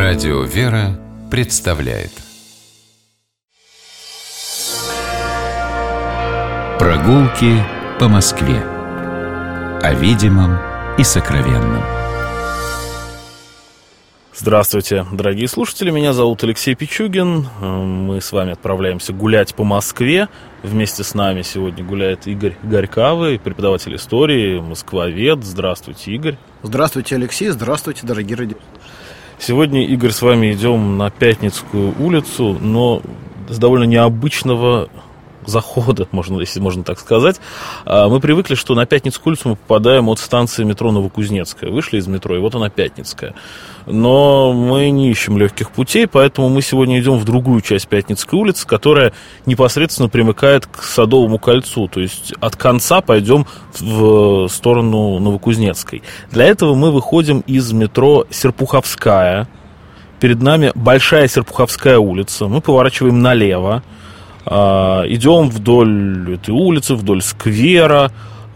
Радио «Вера» представляет Прогулки по Москве. О видимом и сокровенном. Здравствуйте, дорогие слушатели, меня зовут Алексей Пичугин. Мы с вами отправляемся гулять по Москве. Вместе с нами сегодня гуляет Игорь Горькавый, преподаватель истории, москвовед. Здравствуйте, Игорь. Здравствуйте, Алексей. Здравствуйте, дорогие радиослушатели. Сегодня, Игорь, с вами идем на Пятницкую улицу, но с довольно необычного захода, если можно так сказать. Мы привыкли, что на Пятницкую улицу мы попадаем от станции метро Новокузнецкая. Вышли из метро, и вот она, Пятницкая. Но мы не ищем легких путей, поэтому мы сегодня идем в другую часть Пятницкой улицы, которая непосредственно примыкает к Садовому кольцу. То есть от конца пойдем в сторону Новокузнецкой. Для этого мы выходим из метро Серпуховская. Перед нами Большая Серпуховская улица. Мы поворачиваем налево. Идем вдоль этой улицы, вдоль сквера,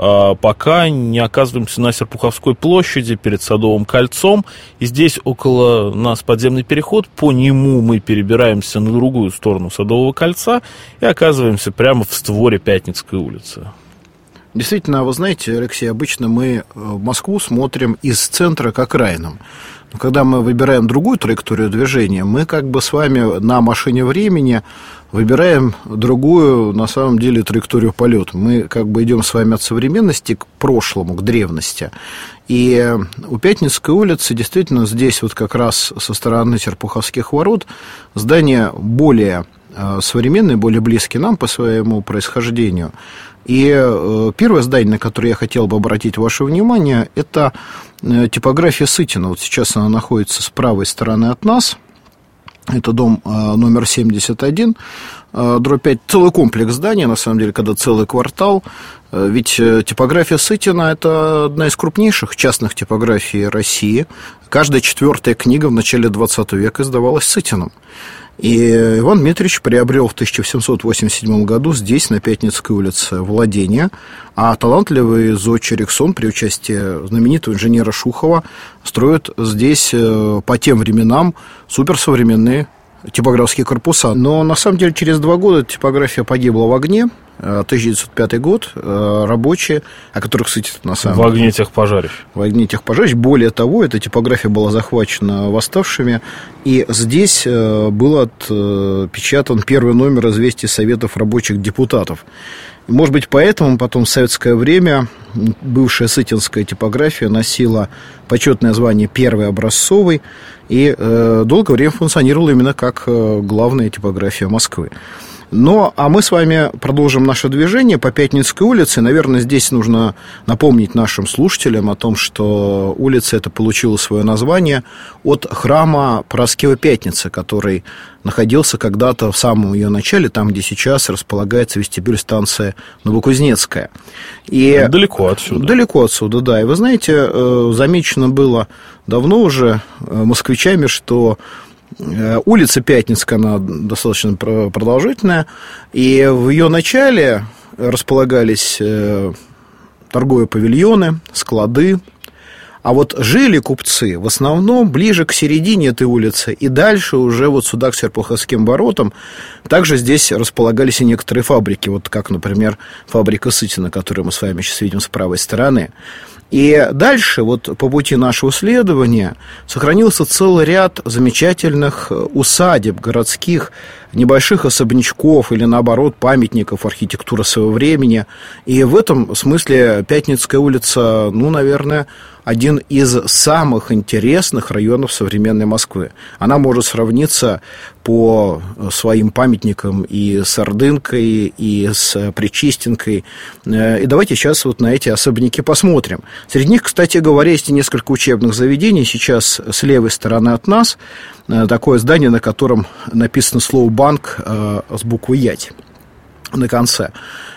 пока не оказываемся на Серпуховской площади перед Садовым кольцом. И здесь около нас подземный переход. По нему мы перебираемся на другую сторону Садового кольца и оказываемся прямо в створе Пятницкой улицы. Действительно, вы знаете, Алексей, обычно мы в Москву смотрим из центра к окраинам. Но когда мы выбираем другую траекторию движения, мы как бы с вами на машине времени выбираем другую, на самом деле, траекторию полета. Мы как бы идем с вами от современности к прошлому, к древности. И у Пятницкой улицы действительно здесь вот как раз со стороны Серпуховских ворот здания более современные, более близкие нам по своему происхождению. И первое здание, на которое я хотел бы обратить ваше внимание, это типография Сытина. Вот сейчас она находится с правой стороны от нас. Это дом номер 71, дробь 5, целый комплекс зданий, на самом деле, когда целый квартал. Ведь типография Сытина – это одна из крупнейших частных типографий России. Каждая четвертая книга в начале XX века издавалась Сытиным. И Иван Дмитриевич приобрел в 1787 году здесь, на Пятницкой улице, владение, а талантливый зодчий Эриксон при участии знаменитого инженера Шухова строит здесь по тем временам суперсовременные типографские корпуса. Но на самом деле через 2 года типография погибла в огне. 1905 год, рабочие, о которых, кстати, на самом деле... В огне техпожарищ. В огне техпожарищ. Более того, эта типография была захвачена восставшими, и здесь был отпечатан первый номер известий Советов рабочих депутатов. Может быть, поэтому потом в советское время бывшая сытинская типография носила почетное звание «Первый образцовый» и долгое время функционировала именно как главная типография Москвы. Ну, а мы с вами продолжим наше движение по Пятницкой улице. Наверное, здесь нужно напомнить нашим слушателям о том, что улица эта получила свое название от храма Параскевы Пятницы, который находился когда-то в самом ее начале, там, где сейчас располагается вестибюль станции Новокузнецкая. И далеко отсюда. Далеко отсюда, да. И вы знаете, замечено было давно уже москвичами, что улица Пятницкая, она достаточно продолжительная, и в ее начале располагались торговые павильоны, склады, а вот жили купцы в основном ближе к середине этой улицы, и дальше уже вот сюда, к Серпуховским воротам. Также здесь располагались и некоторые фабрики, вот как, например, фабрика Сытина, которую мы с вами сейчас видим с правой стороны. И дальше, вот по пути нашего исследования, сохранился целый ряд замечательных усадеб городских, небольших особнячков или, наоборот, памятников архитектуры своего времени. И в этом смысле Пятницкая улица, ну, наверное, один из самых интересных районов современной Москвы. Она может сравниться по своим памятникам и с Ордынкой, и с Пречистенкой. И давайте сейчас вот на эти особняки посмотрим. Среди них, кстати говоря, есть и несколько учебных заведений. Сейчас с левой стороны от нас такое здание, на котором написано слово «банк» с буквой «ять» на конце.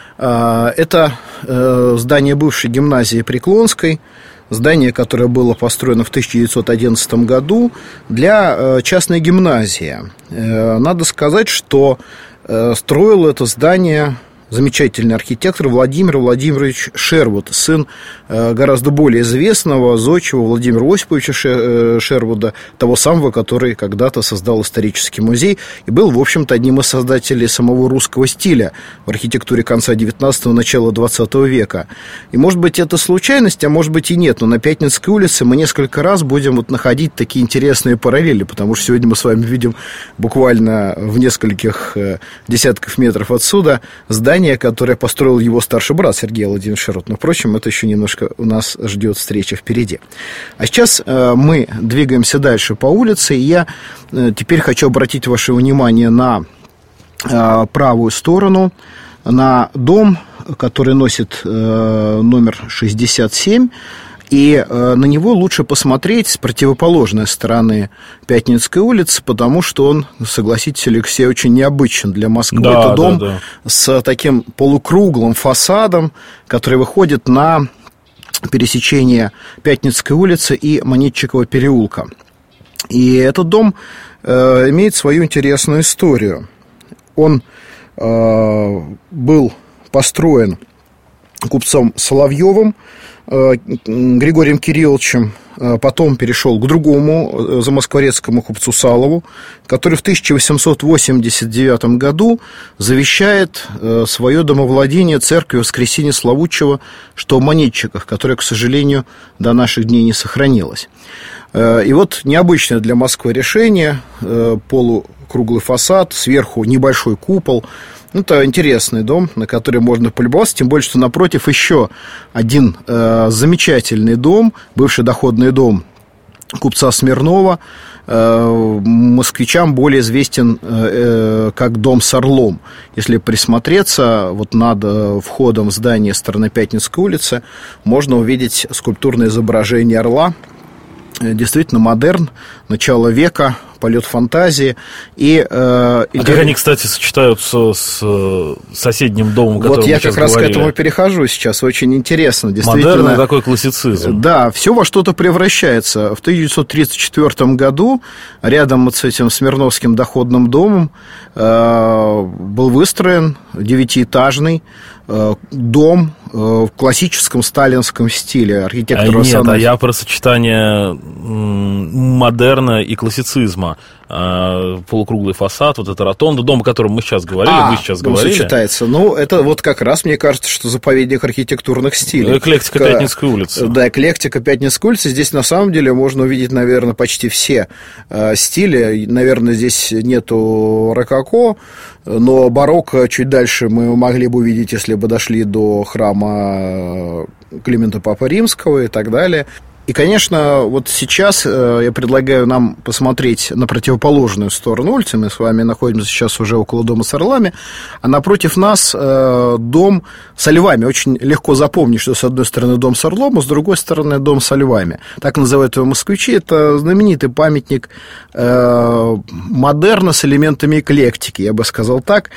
Это здание бывшей гимназии Преклонской, здание, которое было построено в 1911 году для частной гимназии. Надо сказать, что строил это здание замечательный архитектор Владимир Владимирович Шервуд, сын гораздо более известного зодчего Владимира Осиповича Шервуда, того самого, который когда-то создал исторический музей и был, в общем-то, одним из создателей самого русского стиля в архитектуре конца 19-го, начала 20 века. И, может быть, это случайность, а может быть и нет, но на Пятницкой улице мы несколько раз будем вот находить такие интересные параллели, потому что сегодня мы с вами видим буквально в нескольких десятков метров отсюда здание, которое построил его старший брат Сергей Владимирович Шервуд. Но, впрочем, это еще немножко у нас ждет встреча впереди. А сейчас мы двигаемся дальше по улице, и я теперь хочу обратить ваше внимание на правую сторону, на дом, который носит номер 67, и на него лучше посмотреть с противоположной стороны Пятницкой улицы, потому что он, согласитесь, Алексей, очень необычен для Москвы. Да, это дом да. с таким полукруглым фасадом, который выходит на пересечение Пятницкой улицы и Монетчикова переулка. И этот дом имеет свою интересную историю. Он был построен купцом Соловьевым Григорием Кирилловичем, потом перешел к другому замоскворецкому купцу Салову, который в 1889 году завещает свое домовладение церкви Воскресения Славутчего, что в Монетчиках, которое, к сожалению, до наших дней не сохранилось. И вот необычное для Москвы решение: полукруглый фасад, сверху небольшой купол. Это интересный дом, на который можно полюбоваться, тем более, что напротив еще один замечательный дом, бывший доходный дом купца Смирнова, москвичам более известен как дом с орлом. Если присмотреться, вот над входом в здание стороны Пятницкой улицы можно увидеть скульптурное изображение орла. Действительно модерн, начало века, полет фантазии. А как они, кстати, сочетаются с соседним домом, о котором вот мы я сейчас как раз говорили? к этому перехожу сейчас. Очень интересно. Действительно, модерн и такой классицизм. Да, все во что-то превращается. В 1934 году рядом с этим Смирновским доходным домом был выстроен 9-этажный дом в классическом сталинском стиле архитектора. Нет, я про сочетание модерна и классицизма. Полукруглый фасад, вот эта ротонда, дом, о котором мы сейчас говорили, вы сейчас говорили. Сочетается. Ну, это вот как раз, мне кажется, что заповедник архитектурных стилей. Эклектика Пятницкой улицы. Да, эклектика Пятницкой улицы. Здесь, на самом деле, можно увидеть, наверное, почти все стили. Наверное, здесь нету рококо, но барокко чуть дальше мы могли бы увидеть, если бы дошли до храма Климента Папы Римского и так далее. И, конечно, вот сейчас я предлагаю нам посмотреть на противоположную сторону улицы. Мы с вами находимся сейчас уже около дома с орлами, а напротив нас дом со львами. Очень легко запомнить, что с одной стороны дом с орлом, а с другой стороны дом со львами. Так называют его москвичи. Это знаменитый памятник модерна с элементами эклектики, я бы сказал так.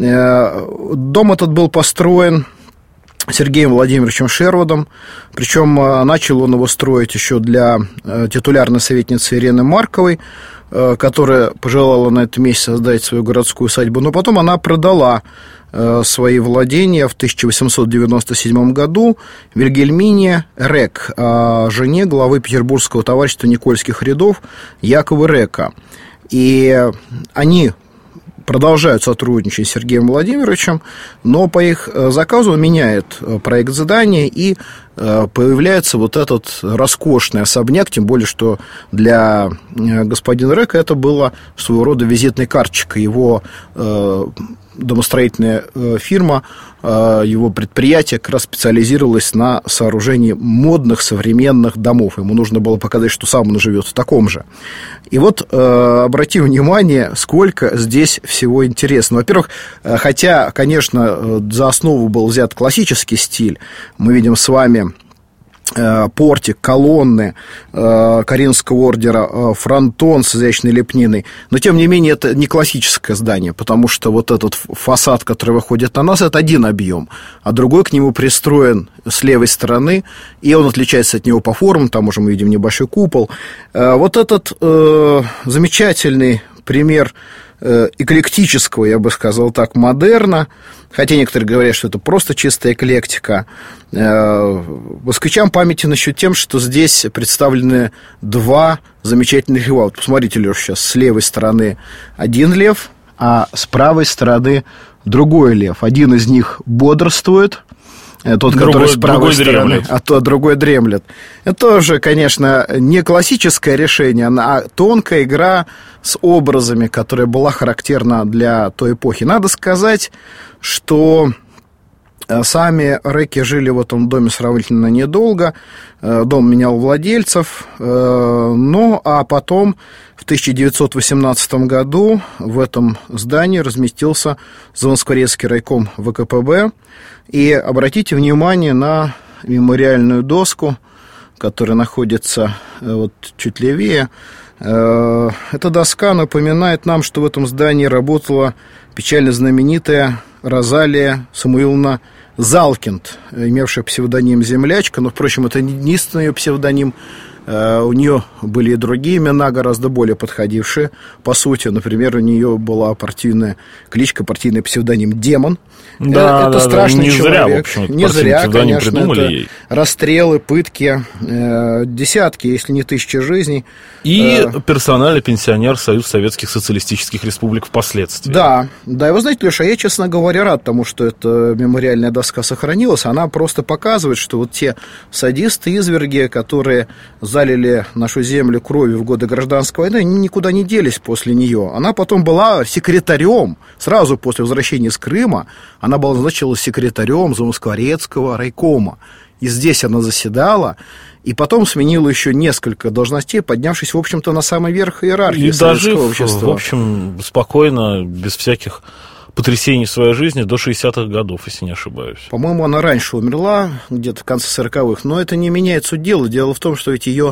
Дом этот был построен Сергеем Владимировичем Шервудом, причем начал он его строить еще для титулярной советницы Елены Марковой, которая пожелала на этом месте создать свою городскую усадьбу, но потом она продала свои владения в 1897 году Вильгельмине Рек, жене главы Петербургского товарищества Никольских рядов Якова Река. И они продолжают сотрудничать с Сергеем Владимировичем, но по их заказу он меняет проект здания, и появляется вот этот роскошный особняк, тем более, что для господина Река это было своего рода визитной карточкой. Его домостроительная фирма, его предприятие как раз специализировалось на сооружении модных современных домов. Ему нужно было показать, что сам он живет в таком же. И вот обрати внимание, сколько здесь всего интересного. Во-первых, хотя, конечно, за основу был взят классический стиль, мы видим с вами портик, колонны Каринского ордера, фронтон с изящной лепниной. Но, тем не менее, это не классическое здание, потому что вот этот фасад, который выходит на нас, это один объем, а другой к нему пристроен с левой стороны, и он отличается от него по формам. Там уже мы видим небольшой купол. Вот этот замечательный пример эклектического, я бы сказал так, модерна, хотя некоторые говорят, что это просто чистая эклектика. Москвичам памятен еще тем, что здесь представлены два замечательных льва. Вот посмотрите, Леша, сейчас с левой стороны один лев, а с правой стороны другой лев. Один из них бодрствует, тот, который с правой стороны, а тот другой дремлет. Это тоже, конечно, не классическое решение, а тонкая игра с образами, которая была характерна для той эпохи. Надо сказать, что сами Реки жили в этом доме сравнительно недолго. Дом менял владельцев. А потом в 1918 году в этом здании разместился Замоскворецкий райком ВКПБ. И обратите внимание на мемориальную доску, которая находится вот чуть левее. Эта доска напоминает нам, что в этом здании работала печально знаменитая Розалия Самуиловна Залкинд, имевшая псевдоним «Землячка», но, впрочем, это не единственный ее псевдоним. У нее были и другие имена, гораздо более подходившие. По сути, например, у нее была партийная кличка, партийный псевдоним «Демон». Да, это страшный не человек. Зря, не зря, конечно. Придумали это ей. Расстрелы, пытки, десятки, если не тысячи жизней. И персональный пенсионер Союз Советских Социалистических Республик впоследствии. Да, и вы знаете, Леша, я, честно говоря, рад тому, что эта мемориальная доска сохранилась. Она просто показывает, что вот те садисты, изверги, которые залили нашу землю кровью в годы гражданской войны, они никуда не делись после нее. Она потом была секретарем, сразу после возвращения с Крыма, она была назначена секретарем Замоскворецкого райкома. И здесь она заседала, и потом сменила еще несколько должностей, поднявшись, в общем-то, на самый верх иерархии советского общества. В общем, спокойно, без всяких потрясений в своей жизни до 60-х годов, если не ошибаюсь. По-моему, она раньше умерла, где-то в конце 40-х, но это не меняет суть дела. Дело в том, что ведь ее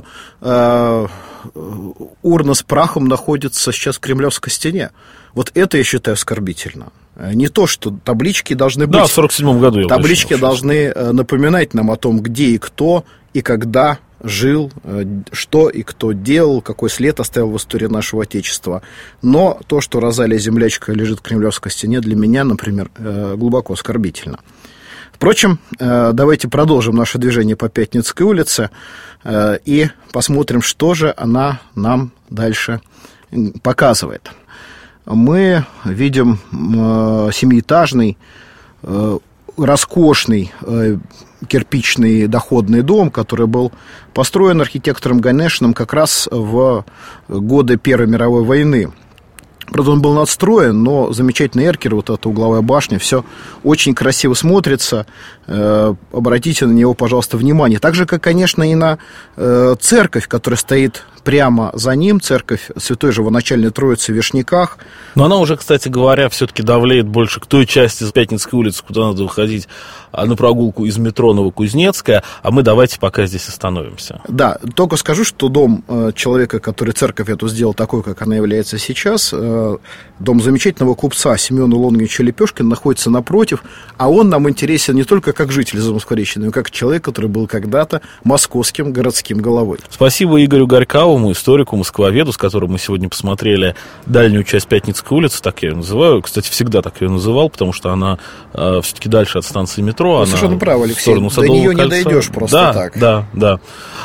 урна с прахом находится сейчас в Кремлевской стене. Вот это я считаю оскорбительно. Не то, что таблички должны быть... Да, в 47-м году. Таблички должны напоминать нам о том, где и кто, и когда жил, что и кто делал, какой след оставил в истории нашего Отечества. Но то, что Розалия Землячка лежит в Кремлевской стене, для меня, например, глубоко оскорбительно. Впрочем, давайте продолжим наше движение по Пятницкой улице и посмотрим, что же она нам дальше показывает. Мы видим семиэтажный, роскошный кирпичный доходный дом, который был построен архитектором Ганешиным как раз в годы Первой мировой войны. Правда, он был надстроен, но замечательный эркер, вот эта угловая башня, все очень красиво смотрится. Обратите на него, пожалуйста, внимание. Так же, как, конечно, и на церковь, которая стоит прямо за ним, церковь Святой Живоначальной Троицы в Вишняках. Но она уже, кстати говоря, все-таки давлеет больше к той части Пятницкой улицы, куда надо выходить на прогулку из метро Новокузнецкая, а мы давайте пока здесь остановимся. Да, только скажу, что дом человека, который церковь эту сделал такой, как она является сейчас, дом замечательного купца Семена Лонгинича Лепешкина находится напротив, а он нам интересен не только как житель Замоскворечья, но и как человек, который был когда-то московским городским головой. Спасибо Игорю Горьковому, историку, москвоведу, с которым мы сегодня посмотрели дальнюю часть Пятницкой улицы, так я ее называю. Кстати, всегда так ее называл, потому что она все-таки дальше от станции метро. Вы совершенно правы, Алексей, до нее не дойдешь просто так. Да.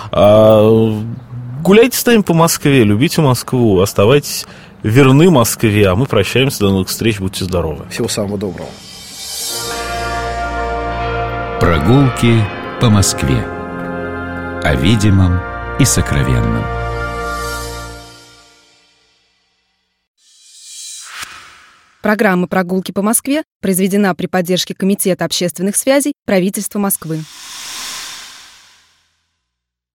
Гуляйте с нами по Москве, любите Москву, оставайтесь верны Москве, а мы прощаемся, до новых встреч, будьте здоровы. Всего самого доброго. Прогулки по Москве. О видимом и сокровенном. Программа «Прогулки по Москве» произведена при поддержке Комитета общественных связей правительства Москвы.